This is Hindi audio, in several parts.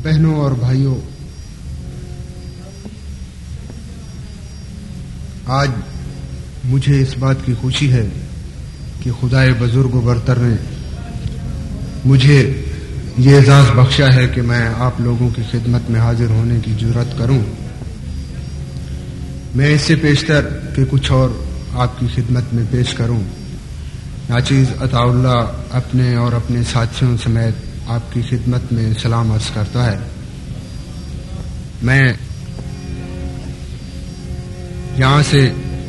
बहनों और भाइयों, आज मुझे इस बात की खुशी है कि खुदाए बुजुर्ग व बरतर ने मुझे ये एजाज़ बख्शा है कि मैं आप लोगों की खिदमत में हाजिर होने की जुर्रत करूं। मैं इससे पेशतर कि कुछ और आपकी खिदमत में पेश करूं। नाचीज़ अताउल्ला अपने और अपने साथियों समेत आपकी खिदमत में सलाम अर्ज करता है। मैं यहां से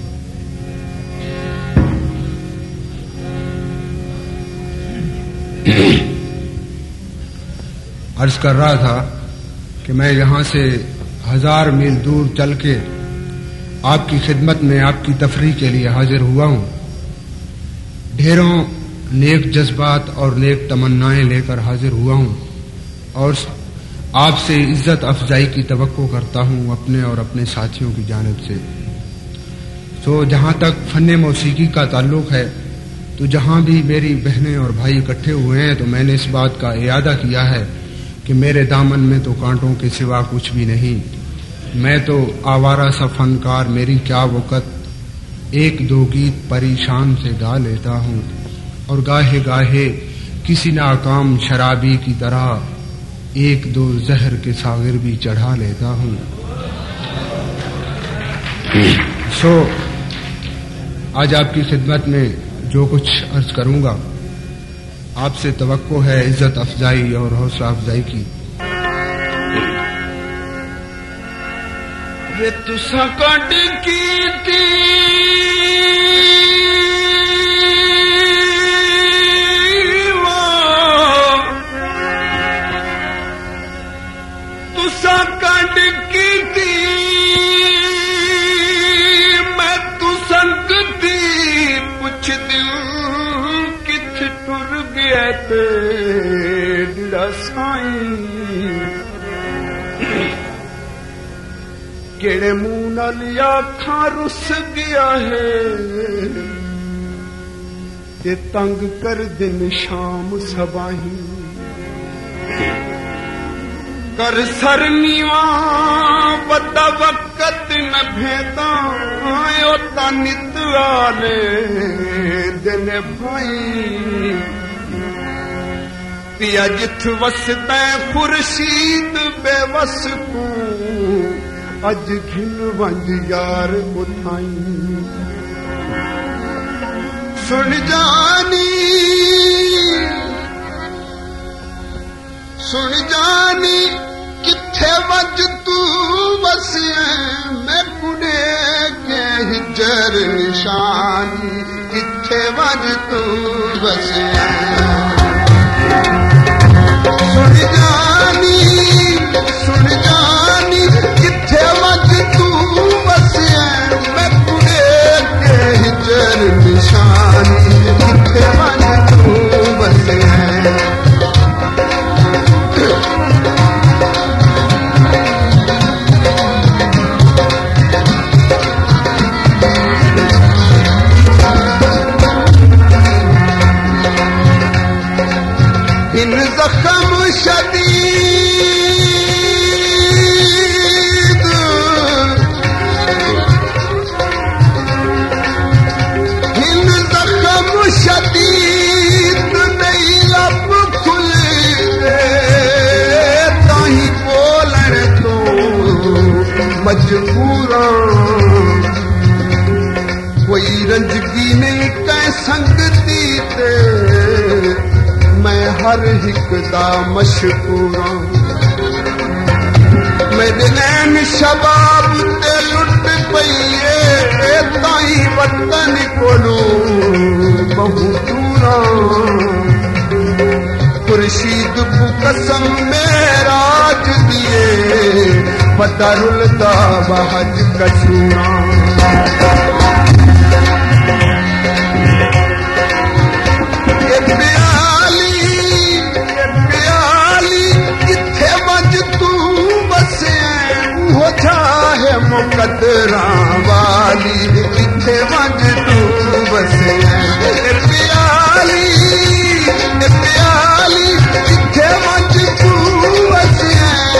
अर्ज कर रहा था कि मैं यहां से 1000 मील दूर चल के आपकी खिदमत में आपकी तफरीह के लिए हाजिर हुआ हूं। ढेरों नेक जज्बात और नेक तमन्नाएं लेकर हाजिर हुआ हूं और आपसे इज्जत अफजाई की तवक्को करता हूं अपने और अपने साथियों की जानिब से। तो जहां तक फन्ने मौसीकी का ताल्लुक है, तो जहां भी मेरी बहनें और भाई इकट्ठे हुए हैं, तो मैंने इस बात का इयादा किया है कि मेरे दामन में तो कांटों के सिवा कुछ भी नहीं। मैं तो आवारा सा फनकार, मेरी क्या वक़्त, एक दो गीत परेशान से गा लेता हूं और गाहे गाहे किसी नाकाम शराबी की तरह एक दो जहर के सागिर भी चढ़ा लेता हूं। आज आपकी खिदमत में जो कुछ अर्ज करूंगा, आपसे तवक्को है इज्जत अफजाई और हौसला अफजाई की। वे तुसा कट कीती तुसा कट कीती मैं तू संगती पुछ दियूं किथ टुर गया तेरा साईं। केड़े मुंह नाल आखां रुस गया है ते तंग कर दिन शाम सबाही। कर सर नीवा बदा वक़्त न भेदा ओता नित आले दिन भाई। पिया जिथ वसदा खुर्शीद बेवस को अज घिन वंज यार उठाई। सुन जानी किथे वज तू वसिए मैं कुड़े के हिजर निशानी। किथे वज तू वसिए सुन जानी किथे वज तू वसिए मैं कुड़े के हिजर निशानी। किथे वज तू वसिए इन जख्म शदीद इन जख्म शदीद नहीं लब खुल ताही बोलन तो मजबूरा। कोई रंजगी नहीं कै संगती ते मैं हर हिक दा मशकूरा। मेरे नैन शबाब ते लुट पईए ताई वतन कोलो बहु दूरा। खुर्शीद को कसम मेराज दिए बदरुल दा बहज कशूरा। मुकदरा वाली किथे वज तू बसे प्याली किथे वज तू बसे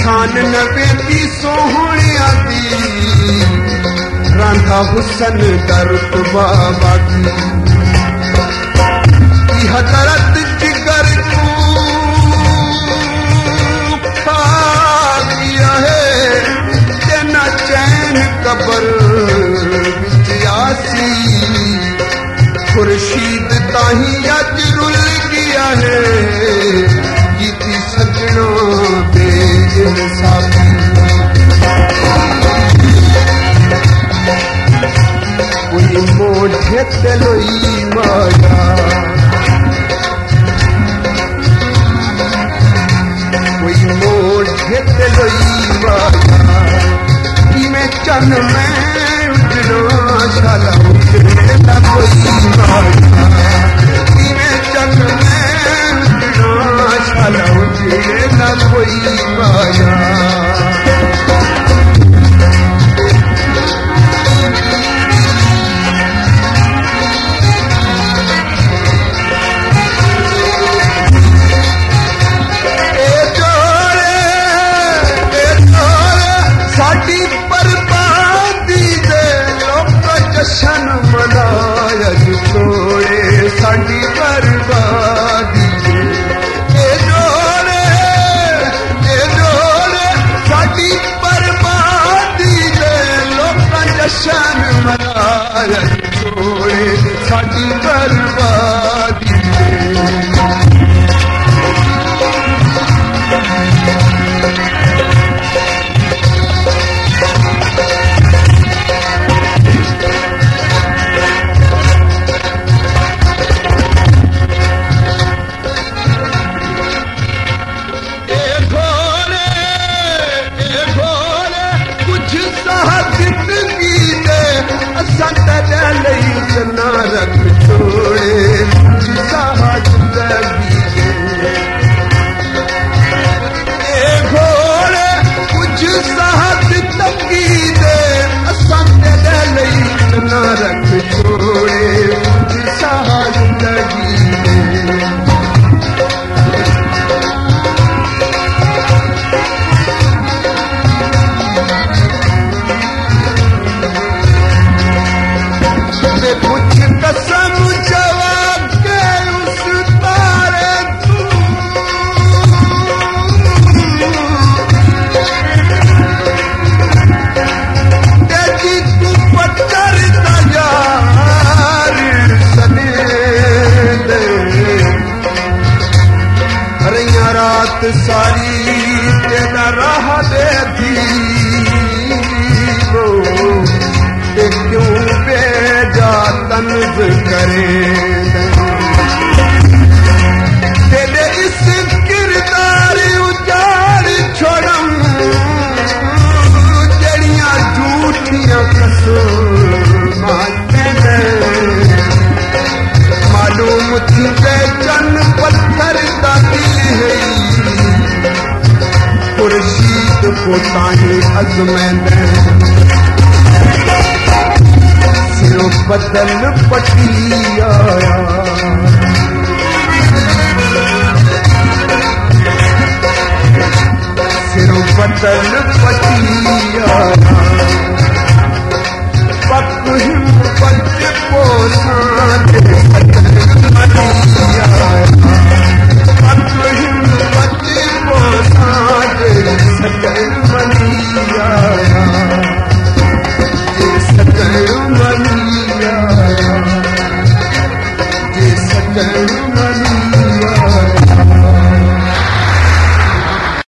शान नवे दी सोहणिया दी रांधा हुसन दर्द बाबा की हजरत जिगर को खा गया है तेना चैन कबर विच आसी खुर्शीद ताही अज रुल गया है जीती सजना बे इंसाफी कोई मोढ़े तेलोई माया कोई मोढ़े तेलोई माया कि मैं चन में उजड़ा शाला उजड़े ना कोई माया कि मैं चन में उजड़ा शाला उजड़े ना कोई माया जशन मनाया छोड़े साड़ी बर्बादी ए जोड़े साड़ी बर्बादी दे लोग जशन मनाया छोड़े साड़ी बर्बादी ना रख छोड़े साहब जिंदगी ए घोड़े कुछ साहब जिंदगी दे असां तेरे लई ना रख छोड़े साहब जिंदगी कुछ कसम जवाब के उस तारे तू तेजी तू पत्थर तैयार सने दे रैया रात सारी तेरा राह दे थी क्यों बेजा तंज करे तेरे इस किरदार उजाड़ छोड़म जड़ियां झूठियां कसमां मालूम थी बेचन पत्थर का दिल है खुर्शीद को ताही अज़मैंद सिरों बदल पटी आया सिरों बदल पटी आया पक हिम बच पोसान मनी आया पक हिम बच पोसान सजन मनी आया सजन मनी आया सजन मनी आया